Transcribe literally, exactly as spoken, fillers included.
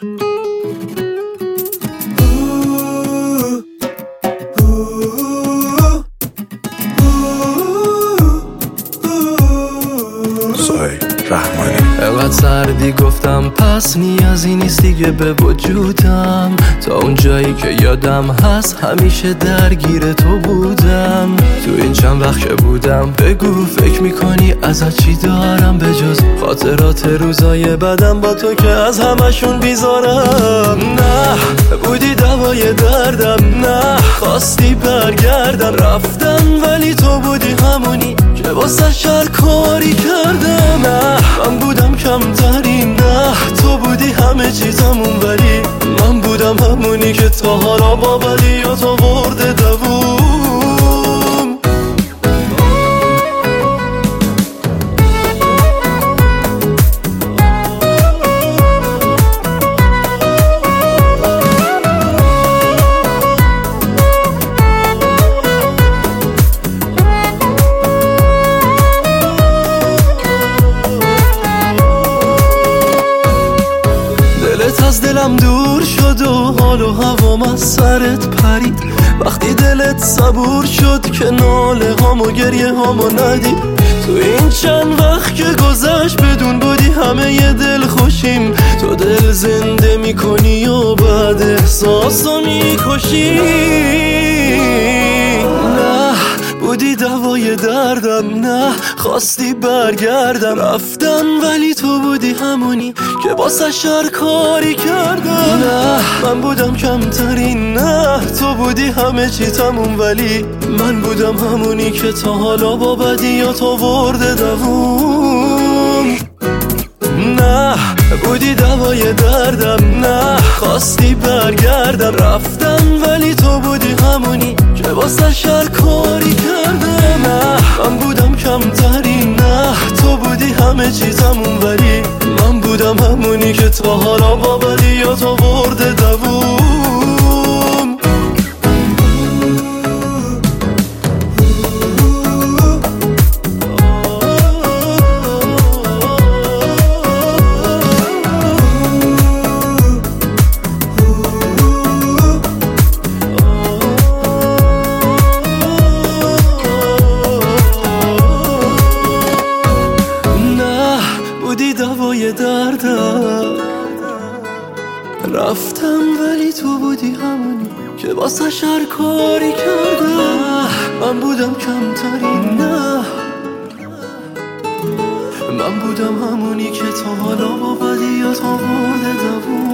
انقدر سردی گفتم پس نیازی نیست دیگه به وجودم، تا اون جایی که یادم هست همیشه درگیر تو بودم. تو این چند وقت که بودم بگو فکر میکنی ازت چی دارم به جز خاطرات روزای بدم با تو که از همشون بیزارم. نه بودی دوای دردم، نه خواستی برگردم، رفتم ولی تو بودی همونی که واسه شهر کاری کردم. نه من بودم کمترین، نه تو بودی همه چیزمون، ولی من بودم همونی که تا حالا با بدیات آورده دووم. از دلم دور شد و حال و هوام از سرت پرید، وقتی دلت صبور شد که ناله هام و گریه هامو ندید. تو این چند وقت که گذشت بدون بودی همه ی دل خوشیم، تو دل زنده میکنی و بعد احساسو میکشی. نه بودی دوای دردم، نه خواستی برگردم، رفتم ولی تو بودی همونی که واسه شهر کاری کردم. نه من بودم کمترین، نه تو بودی همه چی تموم، ولی من بودم همونی که تا حالا با بدیات آورده دووم. نه بودی دوای دردم، نه خواستی برگردم، رفتم ولی تو بودی همونی که واسه شهر کاری کردم. نه من بودم کمترین، نه تو بودی همه چیزمون، ولی من بودم همونی که تا حالا با بدیات آورده دووم. بودی دوای دردم، رفتم ولی تو بودی همونی که واسه شهر کاری کردم. من بودم کمترین، نه من بودم همونی که تا حالا با بدیات آورده دووم.